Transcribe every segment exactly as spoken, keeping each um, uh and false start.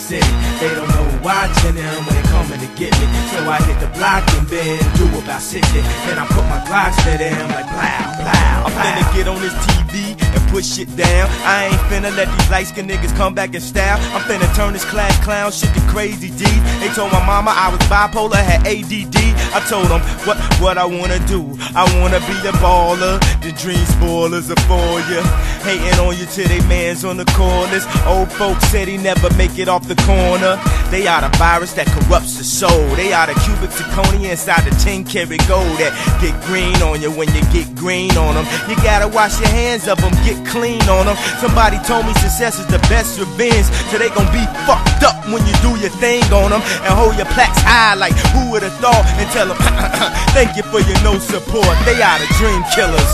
city. They don't know watching them when they coming to get me. So I hit the block and bend, do about sixty. Then I put my Glocks to them like plow, plow. I'm finna get on this T V and push it down. I ain't finna let these light-skinned niggas come back in style. I'm finna turn this class clown shit to crazy D. They told my mama I was bipolar, had A D D. I told them what, what I wanna do. I wanna be a baller. The dream spoilers are for ya. Hating on you till they mans on the corners. Old folks said he never make it off the corner. They are the virus that corrupts the soul. They are the cubic zirconia inside the ten karat gold that get green on you when you get green on them. You gotta wash your hands of them, get clean on them. Somebody told me success is the best revenge, so they gon' be fucked up when you do your thing on them and hold your plaques high like who would've thought, and tell them thank you for your no support. They are the dream killers.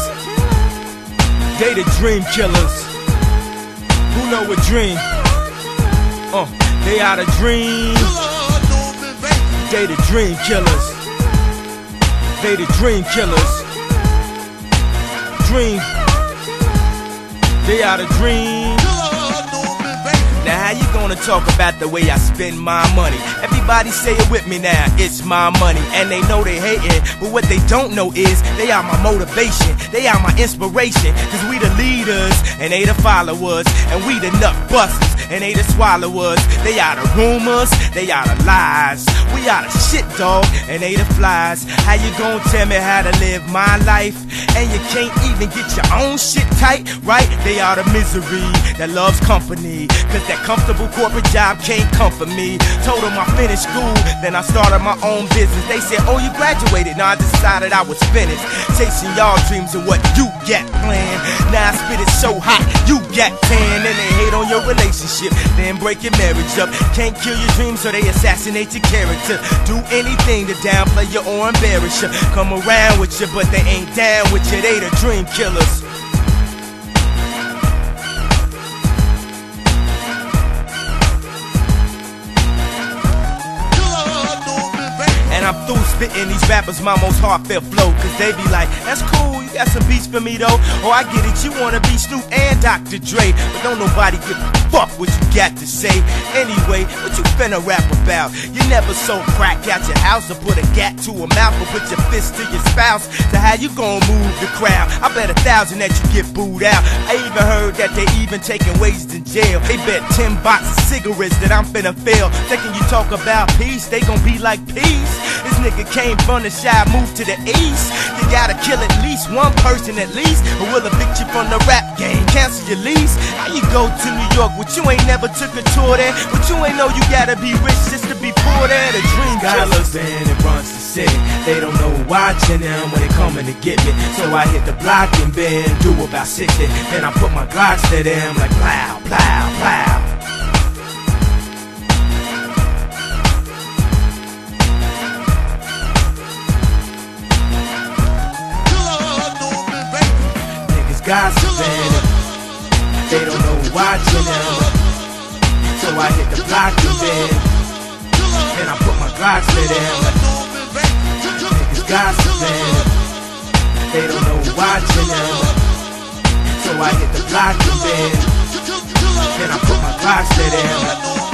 They the dream killers. Who know a dream? Uh, they are the dream. They the dream killers. They the dream killers. Dream. They are the dream. Now how you gonna talk about the way I spend my money? Everybody say it with me now, it's my money. And they know they hating, but what they don't know is they are my motivation, they are my inspiration. Cause we the leaders, and they the followers. And we the nut busters, and they the swallowers. They are the rumors, they are the lies. We are the shit, dog, and they the flies. How you gonna tell me how to live my life? And you can't even get your own shit tight, right? They are the misery that loves company. Cause that comfortable corporate job can't comfort me. Told them I finished school, then I started my own business. They said, oh, you graduated. Now I decided I was finished. Chasing y'all dreams of what you got planned. Now I spit it so hot, you got tan. And they hate on your relationship, then break your marriage up. Can't kill your dreams, so they assassinate your character. Do anything to downplay you or embarrass you. Come around with you, but they ain't down with you. They the dream killers. And I'm through spitting these rappers my most heartfelt flow. Cause they be like, that's cool, you got some beats for me though. Oh, I get it, you wanna be Snoop and Doctor Dre. But don't nobody give a fuck what you got to say. Anyway, what you finna rap about? You never sold crack out your house or put a gat to a mouth or put your fist to your spouse. So how you gonna move the crowd? I bet a thousand that you get booed out. I even heard that they even taking wages in jail. They bet ten boxes of cigarettes that I'm finna fail. Thinking you talk about peace, they gon' be like peace. This nigga came from the shy, moved to the east. You gotta kill at least one person at least, or we'll evict you from the rap game, cancel your lease. How you go to New York, but you ain't never took a tour there? But you ain't know you gotta be rich just to be poor there. The dream killers. Band and runs the city. They don't know watching them when they coming to get me. So I hit the block and bend, do about sixty. Then I put my Glocks to them like plow, plow, plow. Gossiping, they don't know watching them. So I hit the block and bend, then I put my Glocks to them. Niggas gossiping, they don't know watching them. So I hit the block and bend, then I put my Glocks to them.